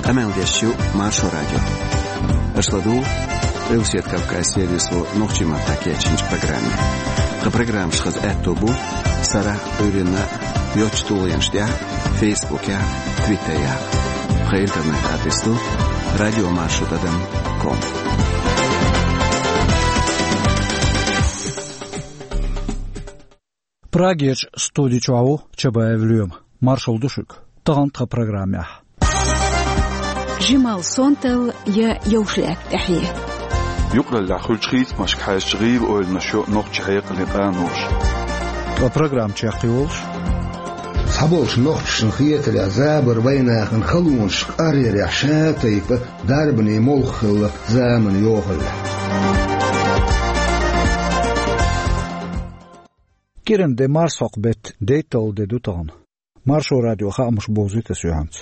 Амелдешью Маршо радио. Ашладу Элсиет Кавказская весло ногчима такечинч программе. Программ шхаз этобу Сара Урина Йочтулянштя Фейсбуке Твиттере. В интернет-адресу radiomarshutadam.com. Прагеч студичуау чабаевлюем. Маршал Душик. Тагантха программе. جمال صونتل يا يوشلاك تحية يقرأ العخول شخيص مش حاجة غيب أو المشروع نقش حقيقة لقانوش وبرنامج شاقيولش صحبوش نقش نخية العذاب ربينا نخلونش قرير يحشا طيب داربني ملخل زامن يوغل كيرن دي مارسوق بيت ديتل دي دوتان مارشو راديو خامش بوزيت سيوانت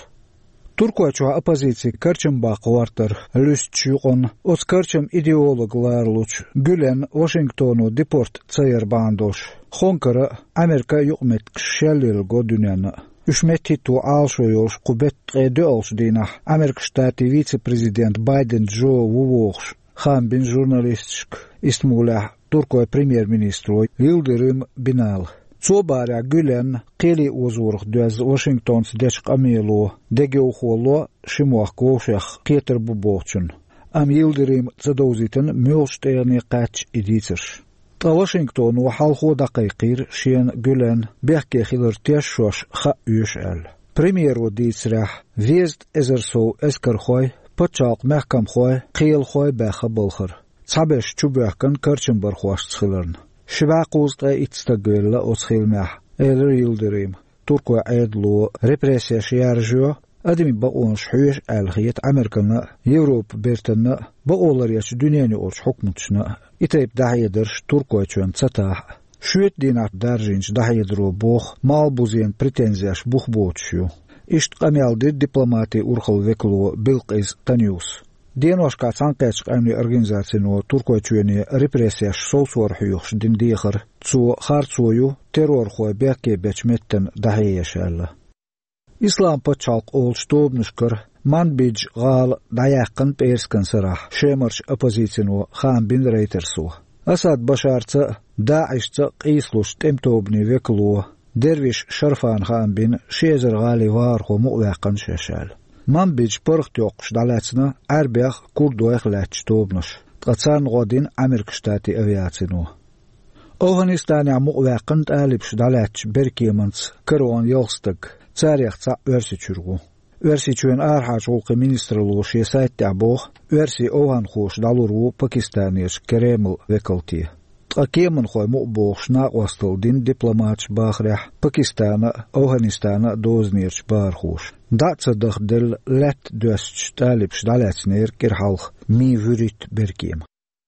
Turkoču opozīcija Karčambāqa vartar Ļusčuqon, uz Karčam ideologu lērluč Gülen Washingtonu deport cayarbāndoš, Honkara Amerika yuqmet kšalil godunena. Üşmetitu alšojoš qubet qeydolš dīnah Amerika štāti viceprezident Biden Joe Vuvoqš, Hambin jurnalistšk istmūlēh Turkoja premjerministru Yildirim Binal. Sobārā Gülen qeli uzurq döz Washingtons deşq amelo degeuxolo shimoq qoşaq qeter buboqçun. Am Yildirim tsadowzitin mölşteyni qaç iditsir. Ta Washington wa halxo daqiqir şen Gülen behke xilir teşoş xa üşel. Premieru ditsrah vest ezerso eskarxoy paçaq mahkamxoy qiyilxoy baxa bolxir. Sabeş çubaqkan Karçımbar xoşçılırn. Şivaquzda itstagılla osxilmah. Elir Yildirim. Turkoya aydlu represiya şiyarjyo. Ademi baonş hüyeş alxiyet Amerikanı, Avrupa bertanı baolar yaş dünyani olş hukmutşna. İtayip dahiyedir Turkoya çön çatah. Şüyet dinar darjinç dahiyedru boğ, mal buziyen pretenziyaş buğ boğçyu. İşt qameldi diplomati urxıl veklu Bilqiz Tanyus. Dienoškā cankēčk aimni organizāciju Turkoja čueni represijas solsuarhujux dindīxar, cu harcoju terorhoj bēkēbeč metten dahējušēla. Islām pačalq olš tobnuškar man bidž gāl dajāqan pērskan sarah, šemarš opozīciju Hambin Reitersu. Asad Bašārca Daishca qīsluš temtobni veklo, derviš Sharfan Hambin šezer gāli vārho muqvēqan šešēl. Man bidž pırxt yoqş daləçini ərbəx kurdoyq ləç tobnuş. Qaçan qodin Amerika ştati aviatsinu. Afganistani muqvaqın əlibş daləç berkemans kırvan yolstık. Çarıqça örsi çürgu. Örsi çün arhaç olqı ministrluğu şesayt dəboq. Örsi Afgan xoş daluru Pakistaniyeş Kreml vekalti. Qakemen xoy muqboq naqwastıl din diplomatç baxrah Pakistana Afganistana doznirç barxoş. Datsadık del let dösç talipş daləçnir kirhalq mi vürit berkim.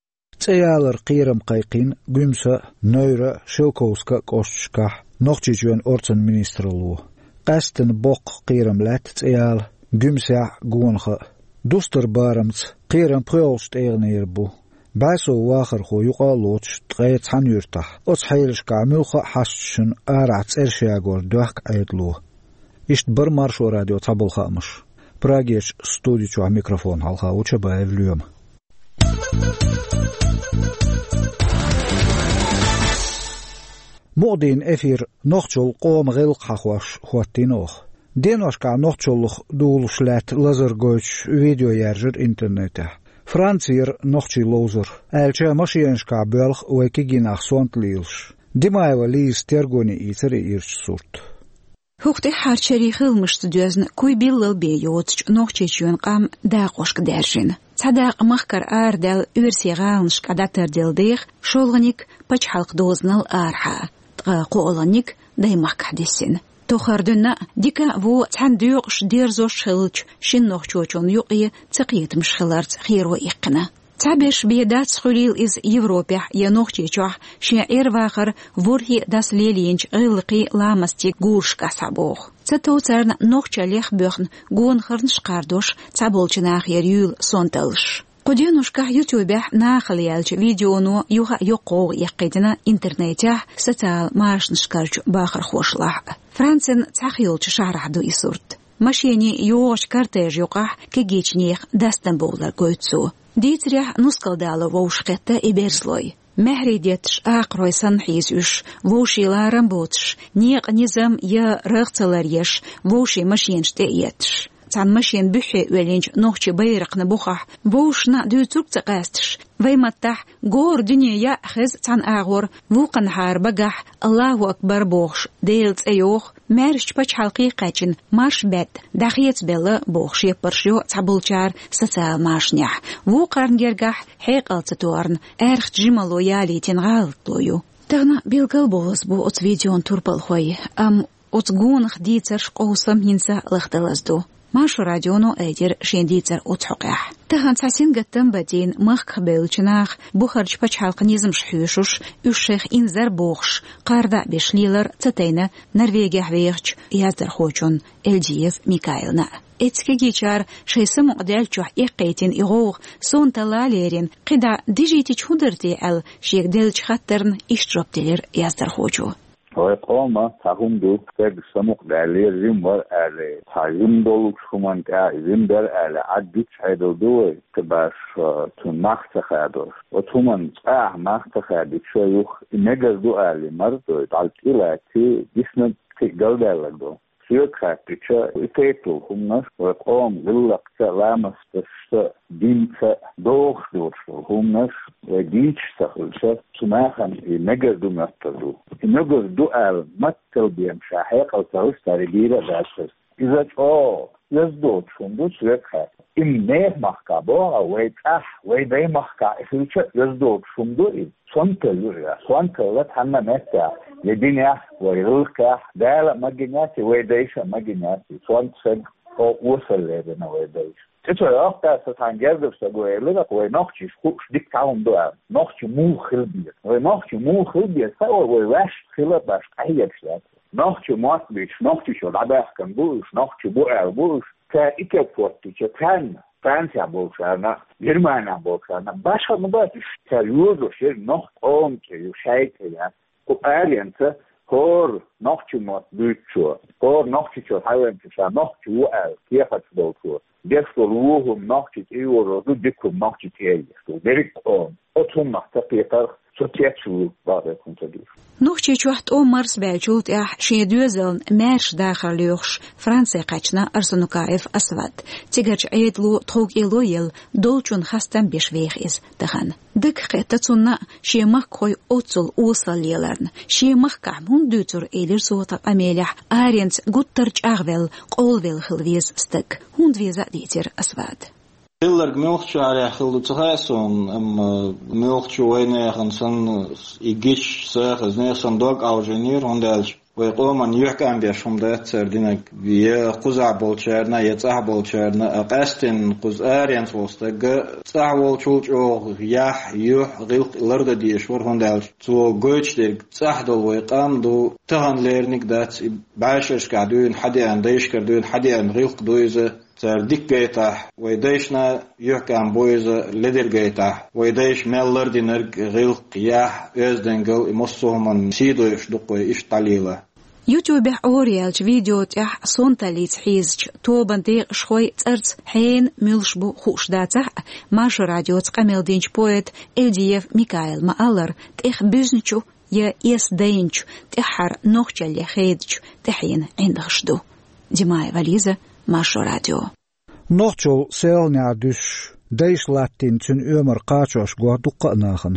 Çayalar qiram qayqin gümsa nöyra Şilkovska qoşçqa noqçiçön orçun ministrluğu. Qastin boq qiram let çayal gümsa gonxa. Dustur baramts qiram pölst egnir bu. Baso waxır xo yuqaloç tqayt hanyrtah. Os hayrışqa mülxa hasçın arats erşagor döq aytlu. İşt bir Marşo radyo tabılxamış. Prageç studiçu mikrofon halxa uçabayevlüyüm. Muqdin efir noqçul qom gılq xaxwaş xwattinox. Denoşqa noqçulluq duluşlat lazer goç video yerjir internete. Fransir noqçi lozer. Elçe maşiyenşqa bölx vekiginaq sontlilş. Dimayeva liis tergoni itri irç surt. Hukti harçeri xılmıştı dözün kuy billil beyoç noqçeçün qam daqoşq derjin. Sadaq mahkar ardel üversiğalnışq adaktardildıq şolğanik paç halq doznal arha. Qo'olanik daymaq desin. Toxarduna dika bu tanduqsh derzosh xilch shin noqchochon yuqi tsaqiytmish xilarts xiro iqna. Tabesh bedat xulil iz Evropa ya noqchechoh sha'ir vaqar vorhi das lelinch ilqi lamastik gurshka saboq. Tsatotsarn noqchalih böxn gon xirnsh qardosh tsabolchinaq yeryul sontalsh. Qudinuşqa YouTube naxliyalch videonu yuha yoqoq yaqidina internetah satal marshnshkarch baxir xoşlah. Fransin tsaxyolch shahradu isurt. ماشيني يوش كارتيج يقح كجيتشنيخ داستن بولر قويتسو ديتريح نسكال دالو ووشقتا إبرزلوي مهريديتش آقروي سنحيز يش ووشي لارم بوتش نيق نظام يا رغتلر يش ووشي ماشينش تأيتش تان ماشين بحي ولينج نوخشي بيرق نبوخح بوشنا دو ترك تقاستش ويمتح غور دنيا يأخذ تان آغور ووقن حار بقح الله أكبر بوخش ديلت أيوخ مارش باش حلقيقاتشن مارش بيت داخيت بيلا بوخش يبرشيو تابلچار سسال ماشنيح ووقرن جرقح حيق التتورن ارخ جمالو يالي تنغالطلويو تغنا بيلقل بولس بو ات فيديون توربل خوي اتقون خديتر قوسم ينسى لختلزدو ماشو راديونو ايدر شينديتر اتحقح تهان ساسين قتن بدين مخ قبيلچناخ بوخرج باش حلقنيزم شحيوشوش يشيخ انزر بوخش قاردا بشليلر تتينا نرويجيا حويخش يازدر خوچون الجيف ميكايلنا اتكيجيچار شيسم مقدالچوح ايقيتين ايغوغ سون تلاليرين قدا ديجيتي چودرتي ال شيك دلچ خطرن اشتروبتلر يازدر خوچو ويقوم تهم دوك تج سمق دالي ريمور على تايم دولك شومان كايزين در على عديت حيدو دوي تباش تنمخت خادوش وتومن مخت خاديت شويوخ نجر دو على مرضو تعلقيلاتي جسنا تقل دالك دو سيوك خاتيشا يتيتو همناش ويقوم غلق تلامس تشتا دينتا دوخ دوشو همناش وديش تخلشا سماخن نجر دو مستدو نجر دو على متل بيمشا حيقا تهوش تاريجيرا داشتس إذا يزدود شندو سيوك خاتي إمنيه محكابوها ويدي محكا إخلشا يزدود شندو سوانتل تحمى متى يدينيا ويغلقا دالا مجناتي ويديشا مجناتي سوانتل وصل لنا ويديش تتو يوقتا ستانجردف ساقوي لغاق وينوخشي شخوش ديك تاهم دوام نوخشي مو خلبير وينوخشي مو خلبير سوا ويواش خلب باش قهيك شلات نوخشي مواتبيش نوخشي شو العباح كان بوش نوخشي بوعر بوش تا إيكا فوتي تان فرانسيا بولشارنا جرمانيا بولشارنا باشا مبادش تريوزو شير نوخ قوم كيو شايكيا وآليانسا هور نوخشي موت بيتشو هور نوخشي شو حيوان تشا نوخشي وقال كيفت بولشو ديكسو روهم نوخشي تيو روزو ديكم نوخشي تيو ديريك قوم أتهم نحتقيتر سوتيتشو بابا كنتدوش نوخشي چوحت او مرس باجولت اح شيدوزلن مارش داخل ليوخش فرانسي قاچنا ارسنوكايف اسود تيگرچ ايدلو توق ايلويل دولچون خستن بيشويخ از دخن دك قيتتسونا شيمخ كوي اوتسل اوصل يلرن شيمخ كعمون دوتر ايلر سوتا اميلح ارينت گوترچ اغول قولويل خلويز ستك هوند ويزا ديتر اسود Hillerg milchchu على خلو تخاسون milchchu وينيخن سن يجيش ساخز نيخن دوغ اوجينير هندالش ويقوم ان يحكم بيشهم دات سردينك بيه قزع بولشارنا يتصح بولشارنا قاستن قزارين سوستق صح والچوچو يح يح غلق لرد ديشور هندالش تو گوچ دير صح دو ويقام دو تهن ليرنيك دات باشش قاعدون حدي ان ديش كردون حدي ان غلق دويزه ديك جيتاح ويديشنا يحكم بويزة لدر جيتاح ويديش ميلر دينرق غلق ياح ازدنقل مصوهم سيدو يشدقوا إش طليلة يوتيوب أوريالج فيديو تح صونتاليت حيزج توبان ديق شخوي ترت حين ملشبو خوش داتح ماش راديو تقامل دينج بويت الجيف ميكايل مالر تخ بزنچو يا يس دينج تحر نوخجل يخيدج تحين عندخشدو ديماي فاليزة ماشو راديو نوخجل سيلنيا دوش ديش لاتين تن أمر قاچوش قوادوق ناخن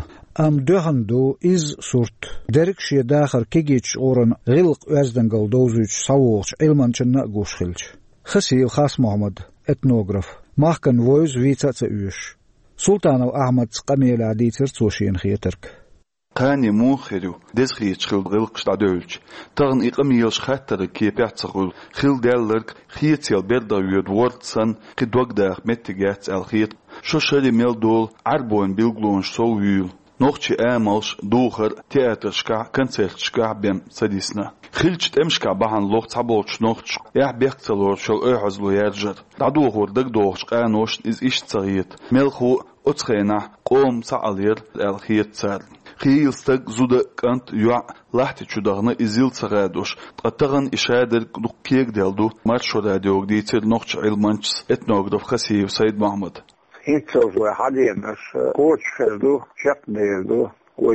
دهن دو إز صورت درك شي داخل كيجيش أورن غلق أزدنقل دوزوش صووش علمانچن نقوش خلش خسيل خاص محمد اتنوغراف ماخكن وويز ويتا تأيوش سلطانو أحمد قميل عديتر توشين خيترك قاني موخرو دزخي تشخل غلقش دادولش تغن إقاميوش خاتر كي بيعتقل خيل دالرك خيتيال بيردا يود وردسان قدوك داخ متجات الخيط شو شري ميل دول عربون بيلغلونش سوويل نوخشي آمالش دوخر تياتر شكا كنسيخ شكا بيم سديسنا خيلشت امشكا بحان لوخ تعبولش نوخش يح بيختلور شو اعزلو يرجر دعدوخور دك دوخش قانوش إز إش تغيط ميلخو أتخينا قوم سعالير الخيط سار خيلستك زودك أنت يع لحتي شدغنا إزيل تغادوش تقطعن إشادر دكيك دلدو مارشو راديو ديتر نقش علمانش اتنوغدف خسيف سيد محمد هيتسوز واحد يمس كوتش خلدو شق ديردو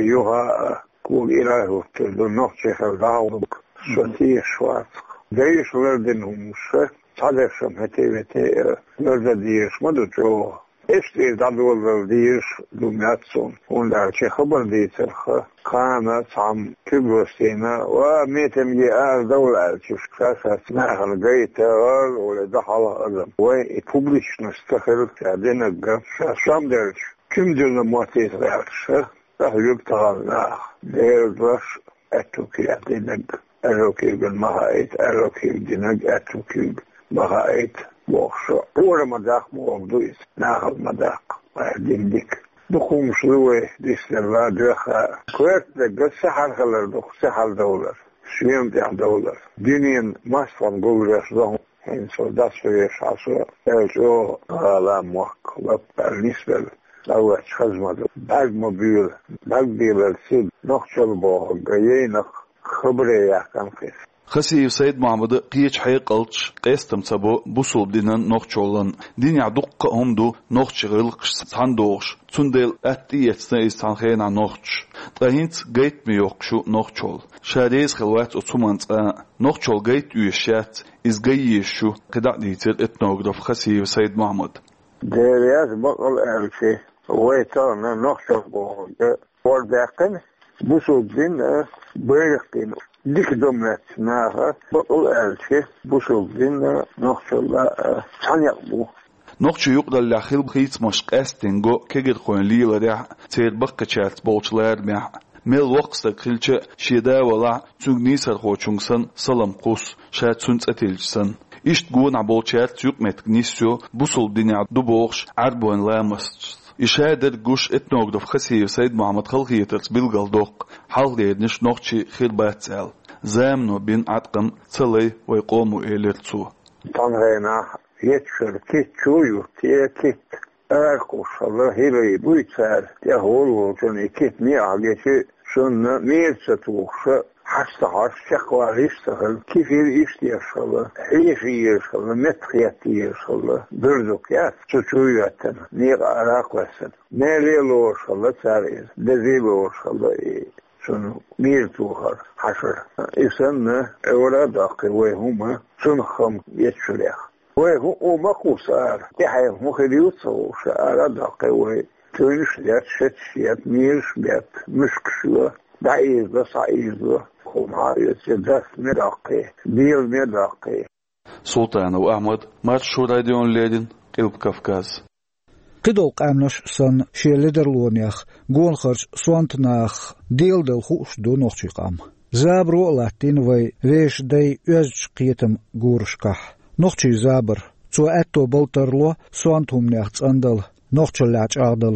ويوها كول إلهو تلدو نقش خلداوك سوتي شوات دايش لردنهم تعرفهم هتي لرديش مدو جو إشتي دادو لرديش دومياتسون وندار شي خبر ديترخ قامت عم كبرسينا وميتم جيار دولة شفكاسة سناها لقيتها ولدحل أدم ويبوبليش نستخل تعدين القف شام درش كم دلنا مواتيت رأيكش رهيب تغلنا دير درش أتوكي أدينك أروكي بالمهايت أروكي بدينك أتوكي مهايت بوخشو أورا مداق موغدويس ناخل مداق وعدين ديك دخوم شلوه ديسترلا دوخا كويت دقل سحر خلر دخ سحر دولار شويم ديع دولار دينين ماستان قولرش دهم هين سوداس فيش عصو الجو غالا موك وبال نسبل لوش خزمدو باق موبيل باق بيبل سيد نخشل بوغ غيينخ خبري يحكم خيس خسيف سيد محمد قيش حيقلش قيستم سبو بوصول دينن نوخشولن دين يعدق همدو نوخش غلقش صندوقش تندل اتيتسنا استانخينا نوخش تهينت جيت ميوخشو نوخشول شاديز خلوات اتسومانت نوخشول جيت يشات از جيشو قدع ديتر اتنوغدف خسيف سيد محمد ديريات بقل الشي ويتانا نوخشول بوغ ورداقن بوصول دين بيرقين ديك دومنات ناها بقول ألشي بوشوك دينا نخشولا تانيقبو نخشو يقدر لأخيل بخيط مشق أستنغو كيجر خوين ليلة ريح تير بقى شات بوشلار ميح ميل وقستك خلچه شيدا ولا تنگ نيسر خوچونگسن سلام قوس شات سنت أتلجسن إشت قون عبولشات يقمت نيسيو بوصل دينا دوبوغش عربوين لامست إشادر قوش اتنوغدف خسيف سيد محمد خلقيترس بالغلدوق حال ديرنش نوخشي خير باتسال زامنو بين عتقم تلي ويقوموا إليرتسو تنغينا يتشر كيت شويو كيت أرقوش الله هيري بويتسال يهولو تني كيت ميعجيشي شن ميرستوخش حتى شقوا يشتغل كيف يشتغل ايش يشتغل متخيات يشتغل بردوكيات تشوياتنا نير عراق وسن نيلو شغل تاريخ دزيلو شغل شنو ميرتوهر حشر إسن أولادك وهم شنخم يتشريخ وهو مقصار يحيى مخليوت وشعر دق وتنشيات شتشيات ميرش بيت مشكشوا بعيد صعيد خمار يتدف مراقي ديل مراقي سلطان وأحمد مارشو راديون ليدن قلب كافكاز قدول قامنش سن شيلدرلونيخ قون خرج سوانتناخ ديل دل خوش دو نوخشي قام زابرو لاتين وي ويش دي يزج قيتم قورشكح نوخشي زابر تو اتو بلترلو سوانتهم نيخ اندل نوخشي لاج اغدل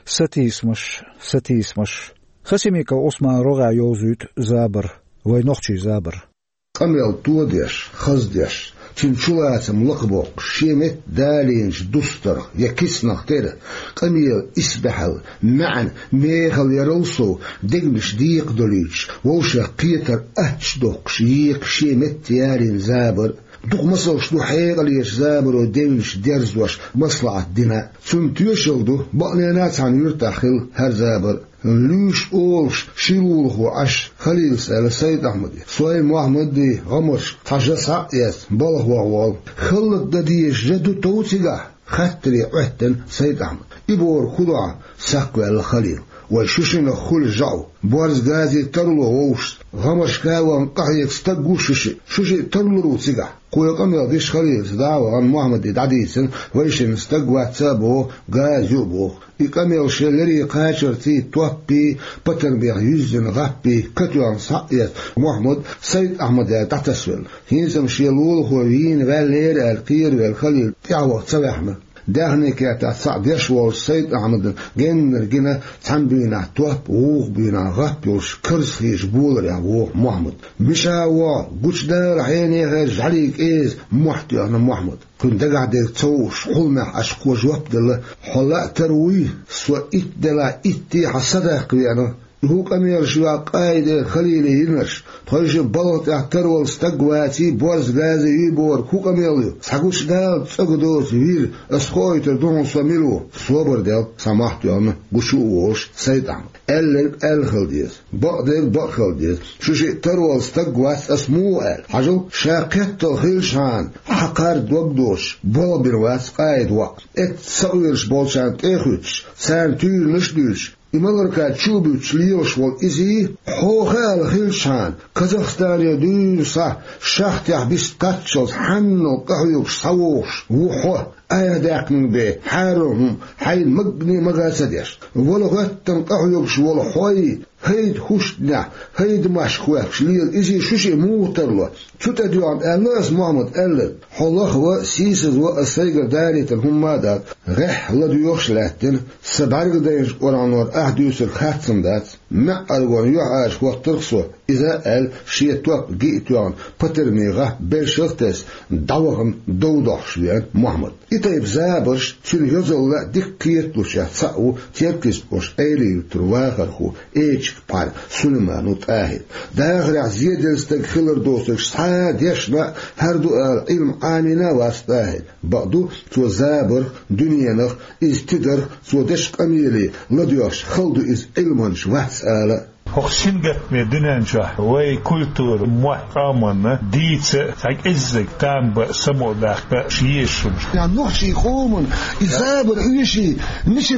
ستيسمش خسيميكا عثمان رغا يوزيت زابر وي نوخشي زابر قميل توديش خزديش تنشلاتم لقبوق شيمت دالينش دوستر يكسنخ تير قميل اسبحل معن ميخل يرلسو دقمش ديق دوليش ووشا قيتر اتشدوقش يق شيمت تيارين زابر دوق مصلش دو حيغل يش زابر ودينش ديرزوش مصلعة دماء ثم تيشلدو بقنينات عن يرتاخل هر زابر لوش أولش شيلوه وعش خليل سأل سيد أحمد سوي محمد دي غمش تجس عقيس بلغ وغوال خلق دديش جدو توتيقه خطري عهتن سيد أحمد إبور خضع ساقوى الخليل وشوشنا خل جاو بارز غازي ترلو ووش غمش كاوان قحيك ستقو شوشي ترلو تيقه قوي قمي ديش خليل سدعوة عن محمد دعديسن ويشن استقوى تسابو غازيوبو إقامي الشلري قاشر تي توبي بطن بيغ يزن غابي كتوان صعيت محمد سيد أحمد تعتسول هينسم شيلول خوين واللير القير والخليل تعوى تسوي أحمد دهني كاتا صعد يشوال سيد أحمد جنر جنا تنبينا توب ووغ بينا غابيوش كرس خيش بولر يا ووغ محمد مشاوا قوش دار حيني غير عليك إيز محتي أنا محمد كنت قاعد تسوش حلمة أشكو جواب دل حلاء تروي سوى إت دلا إتي حصدق بيانا هو كمير شوا قايد خليلي ينش تويش بلط احترول استقواتي بورز غازي يبور هو كمير ساقوش دال تسقدوس وير اسخوي تردون سميلو صبر دال سمحت يوم قشوش سيدان الخلديس بقديس شوشي ترول استقوات اسمو حاجو شاقت خيلشان حقار دوغدوش بول برواس قايد وقت اتسويرش بولشان تيخوش سان تير نشدوش إمالركا تشوبوش ليوش والإزي خوخال خيلشان كازاخستان يدوسا شاخت يحبس تاتشوز حنو قهيوش صووش وحو أيداكن بي حارهم حين مقني مغاسديش ولغتن قهيوش والحوي هيد خوشنا هيد ماشخوش ليل إزي شوشي موترلو تتديوان ألاس محمد ألد حلوخ وسيسز وأسيقر داريتن هم مادات غح لديوش لاتن سبارق دينش ورانور أحدوس الخاتم دات مع أرغون يعاش وطرقسو إذا قال شيطوك جيتوان بطرميغة بيشلتس داوغن دودوح شويان محمد إتايب زابرش تين يزولا ديك كيرتوشا تساقو تيركس وش أيلي ترواغرخو إيش بار سليمانو تاهد داغر عزيدل استغخلر دوسك سعاد يشنا هردو العلم آمنا واستاهد بعدو تو زابر دنيانخ إز تدر تو دشق أميلي لديوش خلدو إز علمانش واسألا هخشنجت مدينة وي كولتور محكمة ديت تاك إزك تام بسمو داخل شيشم يعني نحشي خومن إزابر إيشي نشي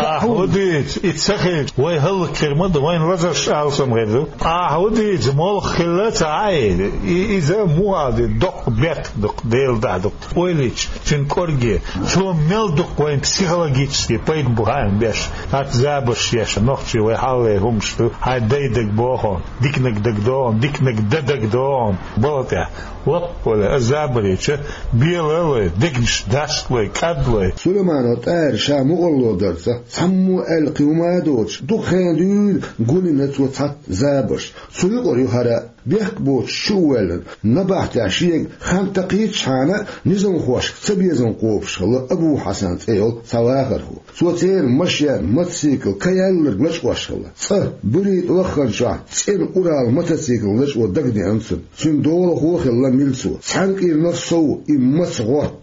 وديت اتسخج وي هل كرمد وين رزش ألسم غيرو وديت مول خلات عايد إذا مو هذا دق بيت دق ديل دق ويليش تنكورجي شو ميل دق وين بسيخولوجيتسكي بيت بوهان بيش هات زابر شيش نحشي وي حالي همشتو ديدك بوهم ديكنك دقدون ديكنك دقدون بلطة وطولة الزابريش بيلوي ديكنش داسكوي كادوي سليمان وطار شامو الله درسة سمو القيومادوش دخان دول قولي نتوتات زابش سليقور يهارا بيحكبوت شوالن نباحت عشيق خان تقيت شانا نزم خوش سبيزن قوبش أبو حسن تيول سواخره سوتين مشيان موتسيكل كيال لش وشله بريد وخن شاه تين أورال موتسيكل لش ودقني أنسن سن دول خوخ الله ملسو سانك نفسو إمسغوت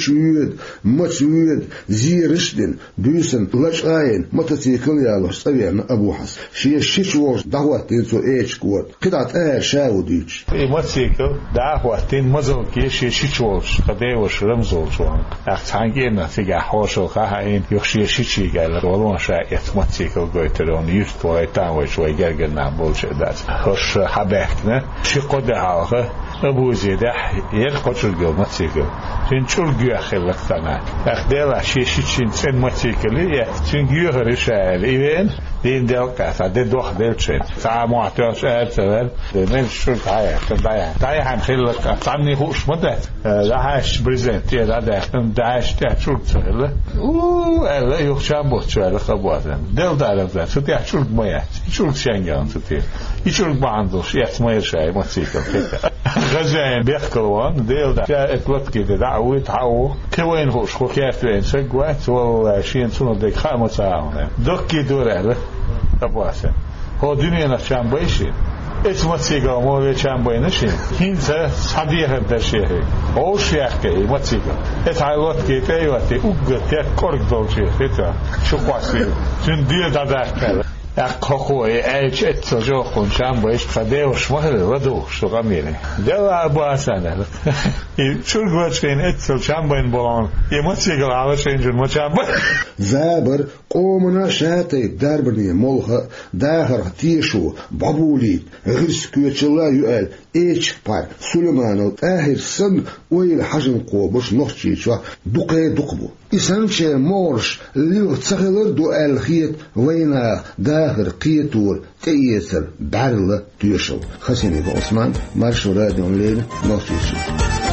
متويد زيرشدن بيسن لش آين موتسيكل يالوش سبيان أبو حسن شيشوش دعوات تنسو إيش قوت قطعت شاوديش موتسيكل دعواتين مزل كيش شيشوش قديوش رمزول شوان أختانجينا تيجا حوشل خاين يخشي شيشي قال ولون شايت موتسيكل قويترون يشتوي تاوش ويجرجنا بولش دات خش حبكنا شي قد عاقه أبو زيده يلقط الجو موتسيكل تنشل جوا خلق تنا أخدلا شيشين تن موتسيكل يه تنجوا رشال إيفين دين دلك فده دوخ دلشين سامو عتوش أرسل من شو تايه هم خلق تاني خوش مدت داعش بريزنت يا داعش تشول تسهل ألا يخشى بوتشوا لخبواتن دل دارم ذا ستي أشول مية يشول شنجان ستي يشول بعندوش يحتمل شيء موتسيكل كده غزين بيحكلون دل دا اتلت كده دعوت عو كوين خوش خو كيف وين سجوات ولا شيء سنو ديك خامس عام دكي دوره خبواتن هو دنيا نشان بيشين اسمه سيجا مو كان بينشين هنسا صديقه درشيه او شيخ ماتسيجا اتعلوت كيتي واتي اوغت كورك دولشي فتا شو قاسي جن دي داداك أخوي أيش أتسجوا خنشان بايش خديوش مهل ودوش شو غميني ده أبو حسن شو القوات فين أتسجوا بين بلان يمسيق على شيء جن ما شان زابر قومنا شاتي داربني ملخ داخر تيشو بابولي غرسكوت الله يقال إيش بار سليمان آخر سن ويل حجم قوبش نخشيشوا دقي دقبو إسانشي مورش ليو تسخلر دو الخيط وينا داخر قيتور تيسر بارل تيشو خسيني عثمان مارشو راديو ليل نخشيشو